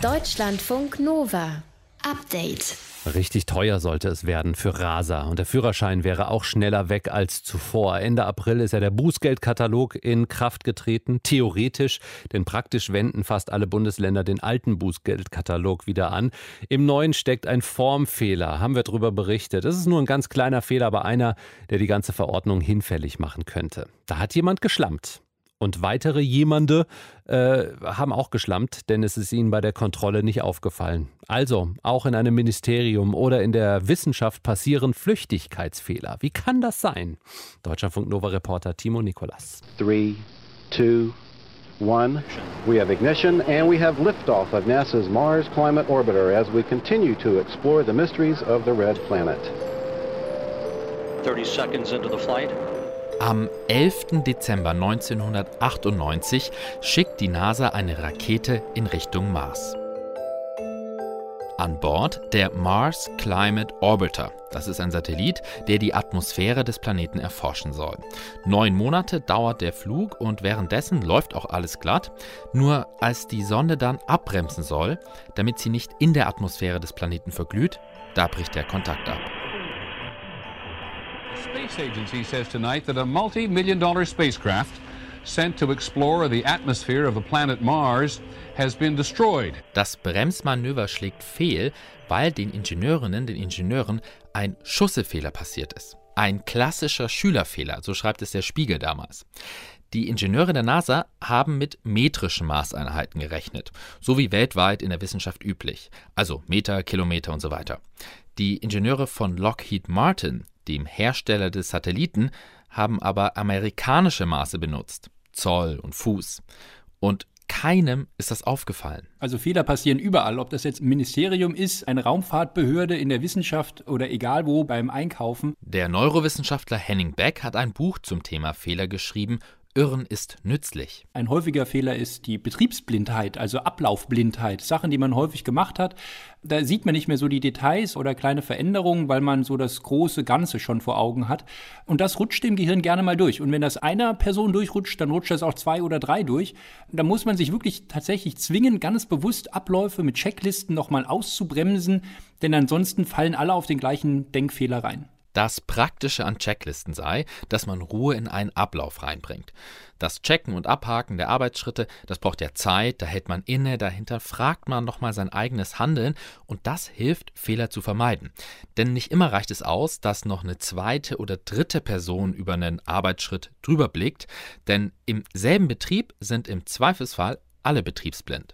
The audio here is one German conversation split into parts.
Deutschlandfunk Nova. Update. Richtig teuer sollte es werden für Raser. Und der Führerschein wäre auch schneller weg als zuvor. Ende April ist ja der Bußgeldkatalog in Kraft getreten. Theoretisch, denn praktisch wenden fast alle Bundesländer den alten Bußgeldkatalog wieder an. Im neuen steckt ein Formfehler, haben wir darüber berichtet. Das ist nur ein ganz kleiner Fehler, aber einer, der die ganze Verordnung hinfällig machen könnte. Da hat jemand geschlampt. Und weitere jemande haben auch geschlampt, denn es ist ihnen bei der Kontrolle nicht aufgefallen. Also, auch in einem Ministerium oder in der Wissenschaft passieren Flüchtigkeitsfehler. Wie kann das sein? Deutschlandfunk Nova-Reporter Timo Nikolas. 3, 2, 1. We have ignition and we have liftoff of NASA's Mars Climate Orbiter as we continue to explore the mysteries of the red planet. 30 seconds into the flight. Am 11. Dezember 1998 schickt die NASA eine Rakete in Richtung Mars. An Bord der Mars Climate Orbiter. Das ist ein Satellit, der die Atmosphäre des Planeten erforschen soll. 9 Monate dauert der Flug und währenddessen läuft auch alles glatt. Nur als die Sonde dann abbremsen soll, damit sie nicht in der Atmosphäre des Planeten verglüht, da bricht der Kontakt ab. The Space Agency says tonight that a multi-million-dollar spacecraft sent to explore the atmosphere of the planet Mars has been destroyed. Das Bremsmanöver schlägt fehl, weil den Ingenieuren ein Schussefehler passiert ist. Ein klassischer Schülerfehler, so schreibt es der Spiegel damals. Die Ingenieure der NASA haben mit metrischen Maßeinheiten gerechnet, so wie weltweit in der Wissenschaft üblich, also Meter, Kilometer und so weiter. Die Ingenieure von Lockheed Martin, dem Hersteller des Satelliten, haben aber amerikanische Maße benutzt, Zoll und Fuß. Und keinem ist das aufgefallen. Also Fehler passieren überall, ob das jetzt ein Ministerium ist, eine Raumfahrtbehörde in der Wissenschaft oder egal wo beim Einkaufen. Der Neurowissenschaftler Henning Beck hat ein Buch zum Thema Fehler geschrieben. Irren ist nützlich. Ein häufiger Fehler ist die Betriebsblindheit, also Ablaufblindheit. Sachen, die man häufig gemacht hat, da sieht man nicht mehr so die Details oder kleine Veränderungen, weil man so das große Ganze schon vor Augen hat. Und das rutscht dem Gehirn gerne mal durch. Und wenn das einer Person durchrutscht, dann rutscht das auch 2 oder 3 durch. Da muss man sich wirklich tatsächlich zwingen, ganz bewusst Abläufe mit Checklisten nochmal auszubremsen, denn ansonsten fallen alle auf den gleichen Denkfehler rein. Das Praktische an Checklisten sei, dass man Ruhe in einen Ablauf reinbringt. Das Checken und Abhaken der Arbeitsschritte, das braucht ja Zeit, da hält man inne, dahinter fragt man nochmal sein eigenes Handeln und das hilft, Fehler zu vermeiden. Denn nicht immer reicht es aus, dass noch eine 2. oder 3. Person über einen Arbeitsschritt drüber blickt, denn im selben Betrieb sind im Zweifelsfall alle betriebsblind.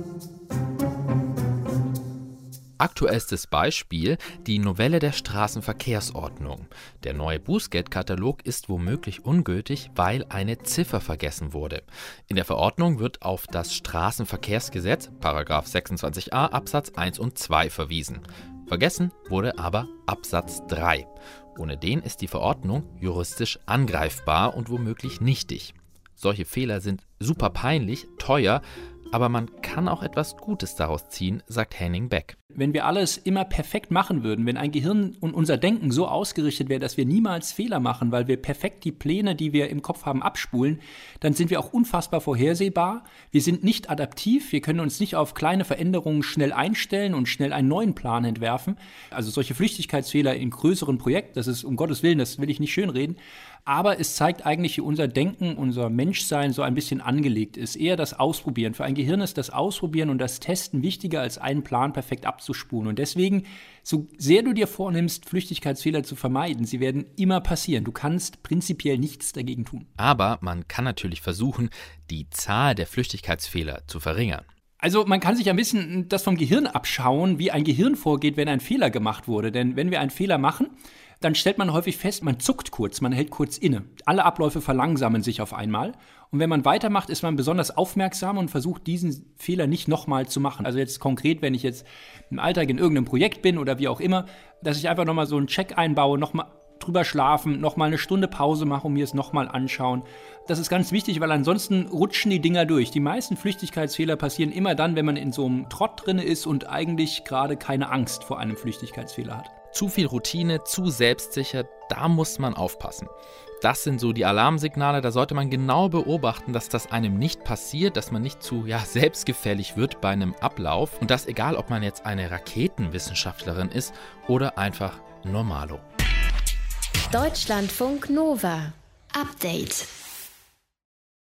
Aktuellstes Beispiel, die Novelle der Straßenverkehrsordnung. Der neue Bußgeldkatalog ist womöglich ungültig, weil eine Ziffer vergessen wurde. In der Verordnung wird auf das Straßenverkehrsgesetz, § 26a Absatz 1 und 2 verwiesen. Vergessen wurde aber Absatz 3. Ohne den ist die Verordnung juristisch angreifbar und womöglich nichtig. Solche Fehler sind super peinlich, teuer, aber man kann auch etwas Gutes daraus ziehen, sagt Henning Beck. Wenn wir alles immer perfekt machen würden, wenn ein Gehirn und unser Denken so ausgerichtet wäre, dass wir niemals Fehler machen, weil wir perfekt die Pläne, die wir im Kopf haben, abspulen, dann sind wir auch unfassbar vorhersehbar. Wir sind nicht adaptiv, wir können uns nicht auf kleine Veränderungen schnell einstellen und schnell einen neuen Plan entwerfen. Also solche Flüchtigkeitsfehler in größeren Projekten, das ist um Gottes Willen, das will ich nicht schönreden. Aber es zeigt eigentlich, wie unser Denken, unser Menschsein so ein bisschen angelegt ist. Eher das Ausprobieren. Für ein Gehirn ist das Ausprobieren und das Testen wichtiger, als einen Plan perfekt abzuspulen. Und deswegen, so sehr du dir vornimmst, Flüchtigkeitsfehler zu vermeiden, sie werden immer passieren. Du kannst prinzipiell nichts dagegen tun. Aber man kann natürlich versuchen, die Zahl der Flüchtigkeitsfehler zu verringern. Also man kann sich ein bisschen das vom Gehirn abschauen, wie ein Gehirn vorgeht, wenn ein Fehler gemacht wurde. Denn wenn wir einen Fehler machen, dann stellt man häufig fest, man zuckt kurz, man hält kurz inne. Alle Abläufe verlangsamen sich auf einmal. Und wenn man weitermacht, ist man besonders aufmerksam und versucht, diesen Fehler nicht nochmal zu machen. Also jetzt konkret, wenn ich jetzt im Alltag in irgendeinem Projekt bin oder wie auch immer, dass ich einfach nochmal so einen Check einbaue, nochmal drüber schlafen, nochmal eine Stunde Pause mache und mir es nochmal anschauen. Das ist ganz wichtig, weil ansonsten rutschen die Dinger durch. Die meisten Flüchtigkeitsfehler passieren immer dann, wenn man in so einem Trott drin ist und eigentlich gerade keine Angst vor einem Flüchtigkeitsfehler hat. Zu viel Routine, zu selbstsicher, da muss man aufpassen. Das sind so die Alarmsignale, da sollte man genau beobachten, dass das einem nicht passiert, dass man nicht zu selbstgefällig wird bei einem Ablauf. Und das egal, ob man jetzt eine Raketenwissenschaftlerin ist oder einfach Normalo. Deutschlandfunk Nova. Update.